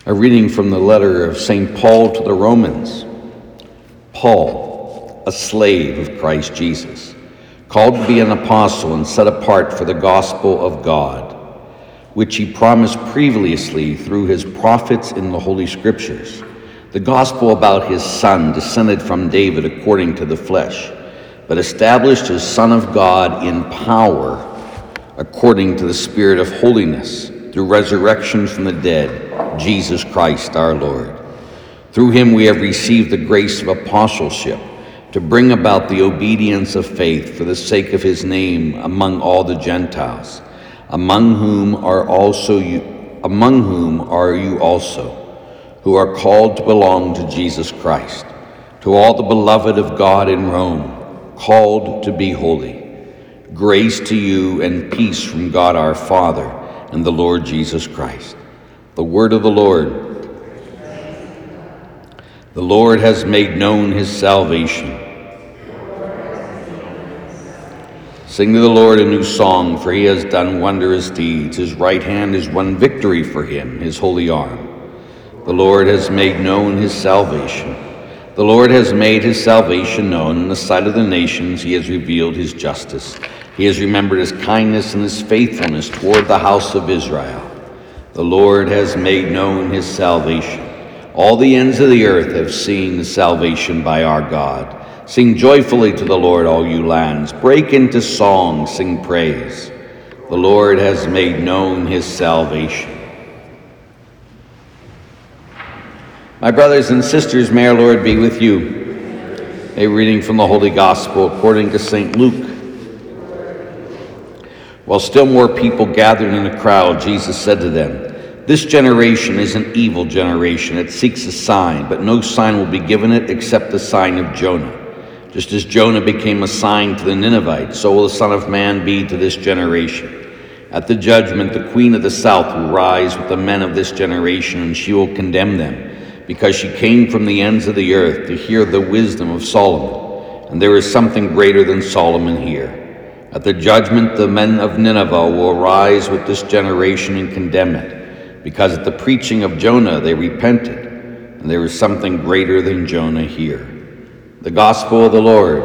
A reading from the letter of St. Paul to the Romans. Paul, a slave of Christ Jesus, called to be an apostle and set apart for the gospel of God, which he promised previously through his prophets in the Holy Scriptures, the gospel about his Son, descended from David according to the flesh, but established as Son of God in power, according to the Spirit of holiness, through resurrection from the dead, Jesus Christ our Lord. Through him we have received the grace of apostleship to bring about the obedience of faith for the sake of his name among all the Gentiles, among whom are you also, who are called to belong to Jesus Christ. To all the beloved of God in Rome, called to be holy, grace to you and peace from God our Father and the Lord Jesus Christ. The word of the Lord. The Lord has made known his salvation. Sing to the Lord a new song, for he has done wondrous deeds. His right hand has won victory for him, his holy arm. The Lord has made known his salvation. The Lord has made his salvation known in the sight of the nations. He has revealed his justice. He has remembered his kindness and his faithfulness toward the house of Israel. The Lord has made known his salvation. All the ends of the earth have seen the salvation by our God. Sing joyfully to the Lord, all you lands. Break into song, sing praise. The Lord has made known his salvation. My brothers and sisters, may our Lord be with you. A reading from the Holy Gospel according to St. Luke. While still more people gathered in a crowd, Jesus said to them, "This generation is an evil generation. It seeks a sign, but no sign will be given it except the sign of Jonah. Just as Jonah became a sign to the Ninevites, so will the Son of Man be to this generation. At the judgment, the queen of the south will rise with the men of this generation, and she will condemn them, because she came from the ends of the earth to hear the wisdom of Solomon, and there is something greater than Solomon here. At the judgment, the men of Nineveh will rise with this generation and condemn it, because at the preaching of Jonah they repented, and there is something greater than Jonah here." The Gospel of the Lord.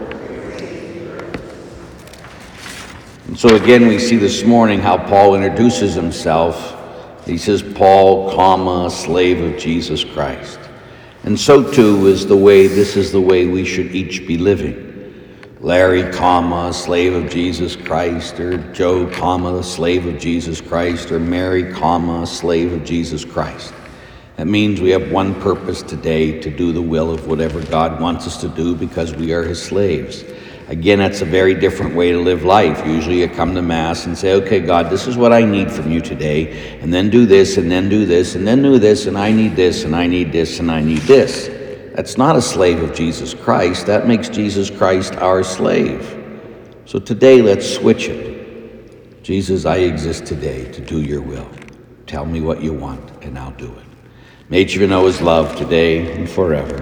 And so again we see this morning how Paul introduces himself. He says, Paul, slave of Jesus Christ. And so too is this is the way we should each be living. Larry, slave of Jesus Christ, or Joe, slave of Jesus Christ, or Mary, slave of Jesus Christ. That means we have one purpose today, to do the will of whatever God wants us to do because we are his slaves. Again, that's a very different way to live life. Usually you come to Mass and say, okay, God, this is what I need from you today, and then do this, and then do this, and then do this, and I need this, and I need this, and I need this. That's not a slave of Jesus Christ. That makes Jesus Christ our slave. So today, let's switch it. Jesus, I exist today to do your will. Tell me what you want, and I'll do it. May each of you know his love today and forever.